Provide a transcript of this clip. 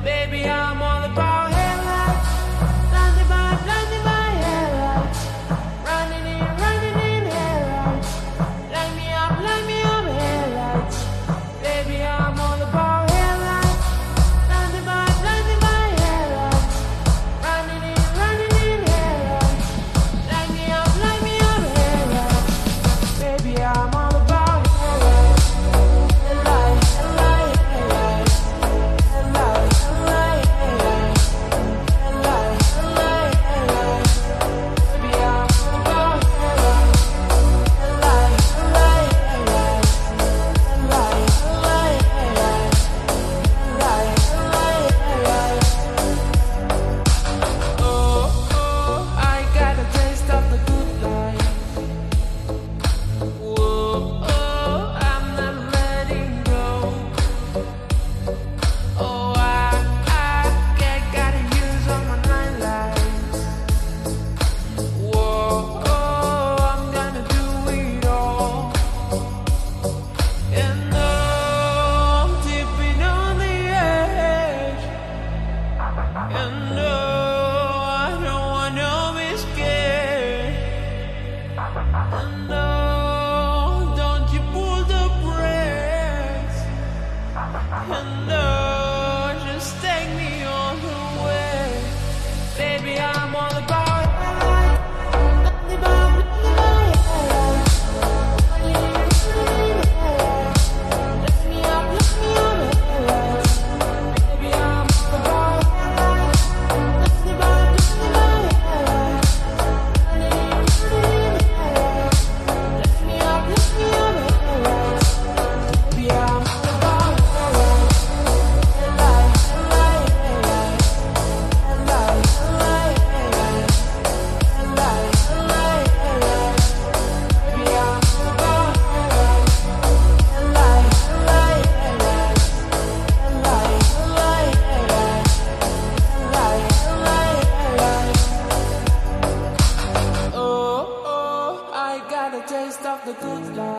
Baby, I'm all about headlights. Blinded by headlights. Running in headlights. Light me up headlights. Baby, I'm all about headlights. Blinded by headlights. Running in headlights. Light me up headlights. Baby, I'm all about headlights. Headlights, headlights, headlights. Headlights, headlights, headlights. Headlights, headlights, headlights. Baby, I'm all about headlights. Headlights, headlights, headlights. Headlights, headlights, headlights. Headlights, headlights, headlights. Oh, oh, I got a taste of the good life. Whoa, oh, I'm not letting go. Oh, I gotta use all my nightlights. Whoa, oh, I'm gonna do it all. And though I'm tipping on the edge, and no, I don't wanna be scared. And no, don't you pull the brakes. And no, just take me all the way. Baby, I'm all about headlights. Blinded by headlights. Running in headlights. Let me up headlights. Baby, I'm all about headlights. Blinded by headlights. Running in headlights. Let me up headlights. Baby, I'm all about headlights. Headlights, headlights, headlights. Headlights, headlights, headlights. Headlights, headlights, headlights. Baby, I'm all about headlights. Headlights, headlights, headlights. Headlights, headlights, headlights. Headlights, headlights, headlights. Oh, oh, I got a taste of the good life.